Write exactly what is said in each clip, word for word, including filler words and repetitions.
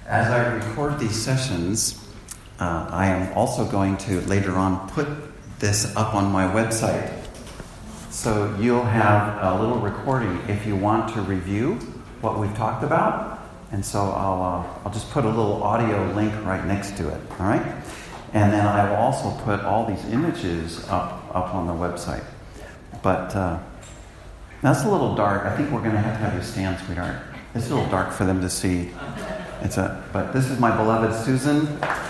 As I record these sessions, uh, I am also going to later on put this up on my website. So you'll have a little recording if you want to review what we've talked about. And so I'll uh, I'll just put a little audio link right next to it, all right? And then I will also put all these images up, up on the website. But uh, that's a little dark. I think we're going to have to have you stand, sweetheart. It's a little dark for them to see. It's a, but this is my beloved Susan.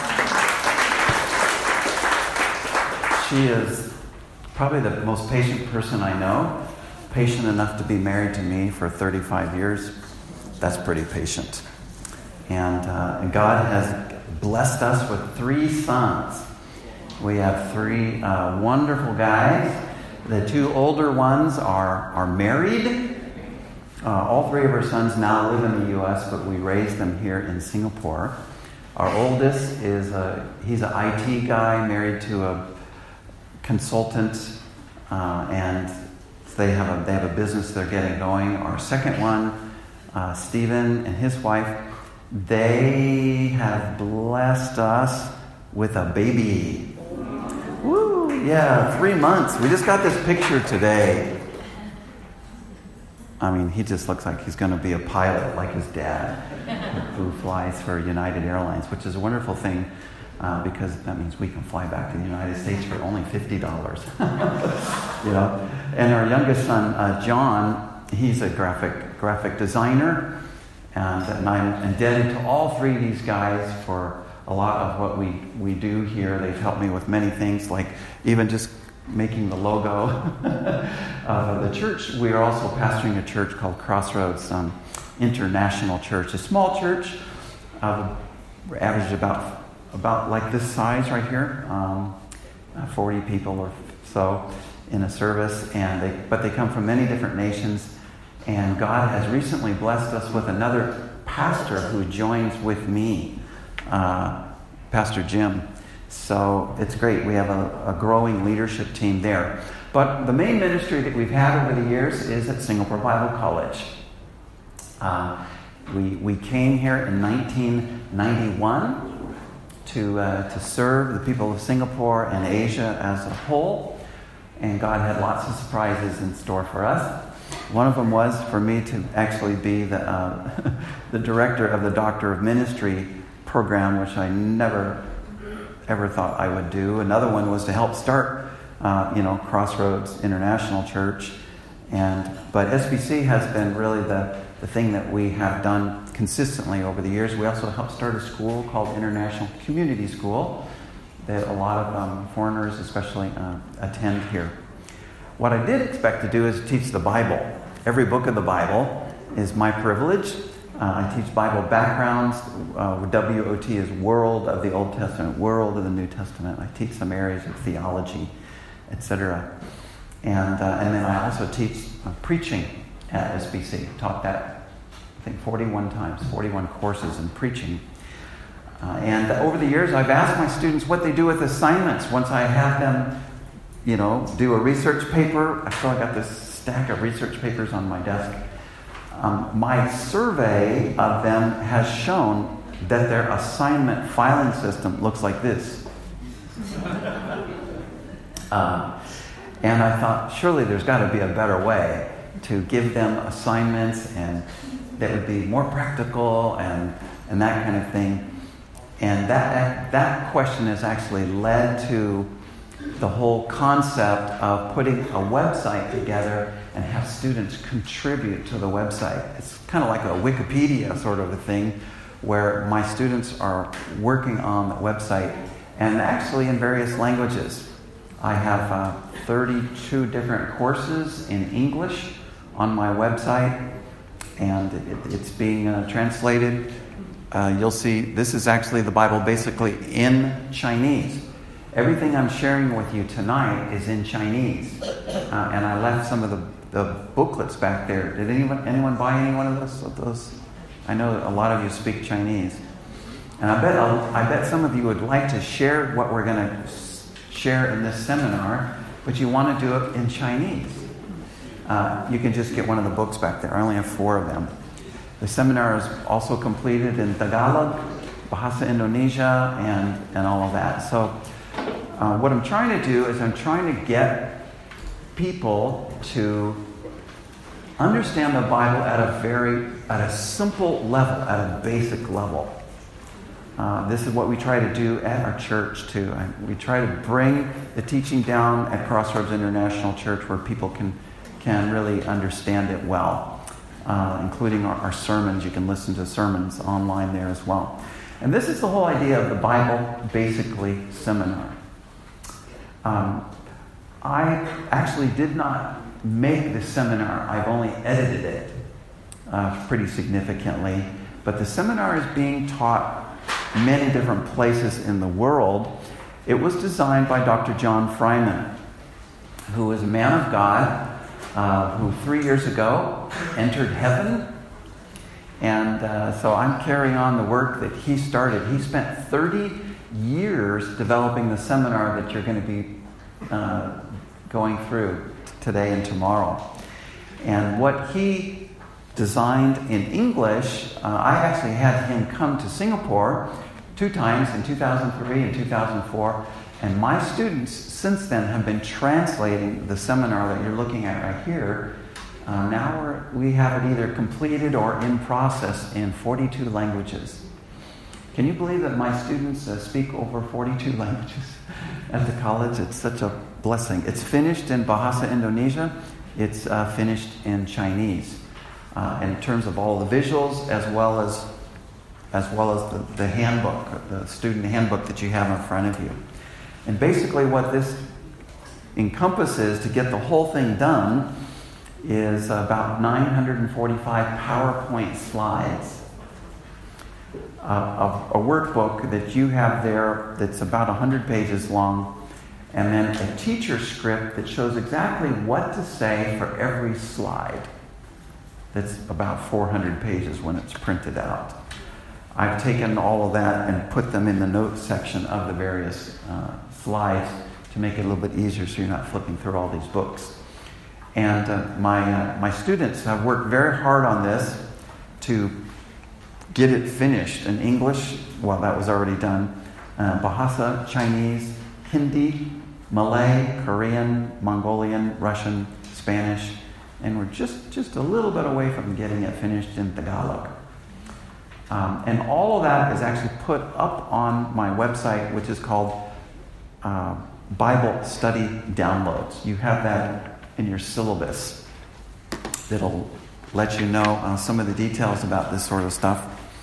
She is probably the most patient person I know. Patient enough to be married to me for thirty-five years. That's pretty patient. And, uh, and God has blessed us with three sons. We have three uh, wonderful guys. The two older ones are, are married. Uh, all three of our sons now live in the U S, but we raised them here in Singapore. Our oldest is a, he's an I T guy married to a consultant, uh, and they have a they have a business they're getting going. Our second one, uh, Stephen and his wife, they have blessed us with a baby. Woo! Yeah, three months. We just got this picture today. I mean, he just looks like he's going to be a pilot like his dad, who flies for United Airlines, which is a wonderful thing uh, because that means we can fly back to the United States for only fifty dollars. You know? And our youngest son, uh, John, he's a graphic graphic designer, and, and I'm indebted to all three of these guys for a lot of what we, we do here. They've helped me with many things, like even just making the logo of the church. We are also pastoring a church called Crossroads um, International Church, a small church. Uh, we're averaged about about like this size right here, um, forty people or so in a service, and they but they come from many different nations. And God has recently blessed us with another pastor who joins with me, uh, Pastor Jim. So it's great. We have a, a growing leadership team there. But the main ministry that we've had over the years is at Singapore Bible College. Uh, we we came here in nineteen ninety-one to uh, to serve the people of Singapore and Asia as a whole, and God had lots of surprises in store for us. One of them was for me to actually be the uh, the director of the Doctor of Ministry program, which I never ever thought I would do. Another one was to help start, uh, you know, Crossroads International Church. And but S B C has been really the, the thing that we have done consistently over the years. We also helped start a school called International Community School that a lot of um, foreigners especially uh, attend here. What I did expect to do is teach the Bible. Every book of the Bible is my privilege. Uh, I teach Bible backgrounds. Uh, W O T is World of the Old Testament, World of the New Testament. I teach some areas of theology, et cetera. And uh, and then I also teach uh, preaching at S B C. Taught that, I think, forty-one times, forty-one courses in preaching. Uh, and over the years, I've asked my students what they do with assignments. Once I have them, you know, do a research paper. I still got this stack of research papers on my desk. Um, my survey of them has shown that their assignment filing system looks like this. Uh, and I thought, surely there's got to be a better way to give them assignments and that would be more practical and, and that kind of thing. And that, that question has actually led to the whole concept of putting a website together and have students contribute to the website. It's kind of like a Wikipedia sort of a thing where my students are working on the website and actually in various languages. I have uh, thirty-two different courses in English on my website, and it, it's being uh, translated. Uh, you'll see this is actually the Bible basically in Chinese. Everything I'm sharing with you tonight is in Chinese. Uh, and I left some of the, the booklets back there. Did anyone anyone buy any one of those, of those? I know a lot of you speak Chinese. And I bet I bet some of you would like to share what we're going to share in this seminar, but you want to do it in Chinese. Uh, you can just get one of the books back there. I only have four of them. The seminar is also completed in Tagalog, Bahasa Indonesia, and, and all of that. So uh, what I'm trying to do is I'm trying to get people to understand the Bible at a very, at a simple level, at a basic level. Uh, this is what we try to do at our church too. I, we try to bring the teaching down at Crossroads International Church where people can can really understand it well, uh, including our, our sermons. You can listen to sermons online there as well. And this is the whole idea of the Bible Basically Seminar. Um, I actually did not make the seminar. I've only edited it uh, pretty significantly. But the seminar is being taught many different places in the world. It was designed by Doctor John Fryman, who is a man of God, uh, who three years ago entered heaven. And uh, so I'm carrying on the work that he started. He spent thirty years developing the seminar that you're going to be uh, going through today and tomorrow. And what he designed in English, uh, I actually had him come to Singapore two times in two thousand three and two thousand four. And my students since then have been translating the seminar that you're looking at right here. Uh, now we're, we have it either completed or in process in forty-two languages. Can you believe that my students uh, speak over forty-two languages at the college? It's such a blessing. It's finished in Bahasa Indonesia. It's uh, finished in Chinese. Uh, in terms of all the visuals as well as as well as the, the handbook, the student handbook that you have in front of you. And basically what this encompasses to get the whole thing done is about nine hundred forty-five PowerPoint slides uh, of a workbook that you have there that's about one hundred pages long, and then a teacher script that shows exactly what to say for every slide. That's about four hundred pages when it's printed out. I've taken all of that and put them in the notes section of the various uh, slides to make it a little bit easier so you're not flipping through all these books. And uh, my uh, my students have worked very hard on this to get it finished in English. Well, that was already done. Uh, Bahasa, Chinese, Hindi, Malay, Korean, Mongolian, Russian, Spanish, and we're just, just a little bit away from getting it finished in Tagalog. Um, and all of that is actually put up on my website, which is called uh, Bible Study Downloads. You have that in your syllabus that'll let you know uh, some of the details about this sort of stuff.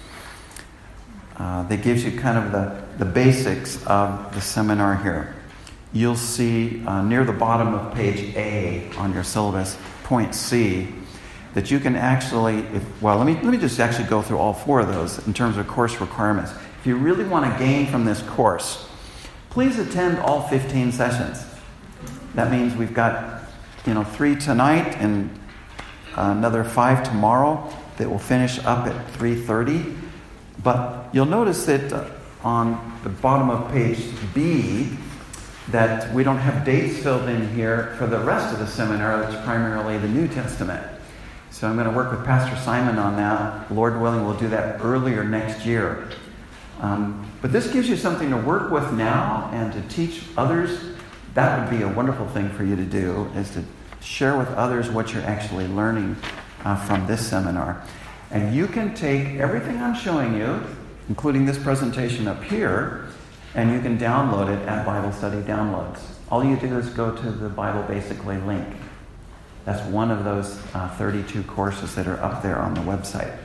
Uh, that gives you kind of the, the basics of the seminar here. You'll see uh, near the bottom of page A on your syllabus, point C, that you can actually, if, well, let me let me just actually go through all four of those in terms of course requirements. If you really want to gain from this course, please attend all fifteen sessions. That means we've got, you know, three tonight and another five tomorrow that will finish up at three thirty. But you'll notice that uh, on the bottom of page B, that we don't have dates filled in here for the rest of the seminar. That's primarily the New Testament. So I'm going to work with Pastor Simon on that. Lord willing, we'll do that earlier next year. Um, but this gives you something to work with now and to teach others. That would be a wonderful thing for you to do, is to share with others what you're actually learning uh, from this seminar. And you can take everything I'm showing you, including this presentation up here, and you can download it at Bible Study Downloads. All you do is go to the Bible Basically link. That's one of those uh, thirty-two courses that are up there on the website.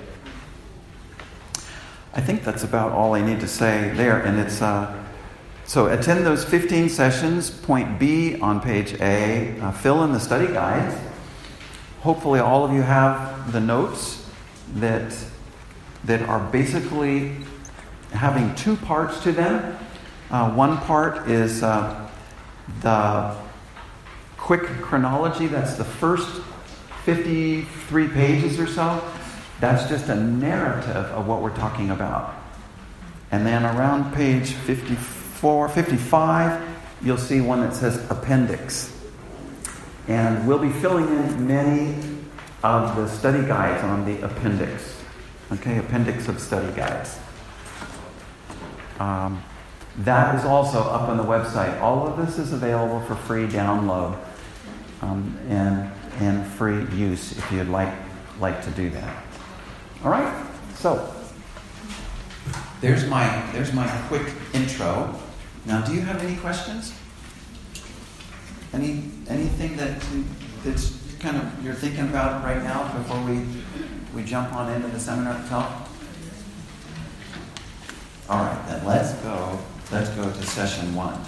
I think that's about all I need to say there. And it's uh, so attend those fifteen sessions, point B on page A, uh, fill in the study guides. Hopefully all of you have the notes that that are basically having two parts to them. Uh, one part is uh, the quick chronology. That's the first fifty-three pages or so. That's just a narrative of what we're talking about. And then around page fifty-four, fifty-five, you'll see one that says appendix. And we'll be filling in many of the study guides on the appendix. Okay, appendix of study guides. Um, that is also up on the website. All of this is available for free download um, and and free use if you'd like like to do that. All right. So there's my there's my quick intro. Now, do you have any questions? Any anything that that's kind of you're thinking about right now before we we jump on into the seminar talk? All right, then let's go. Let's go to session one.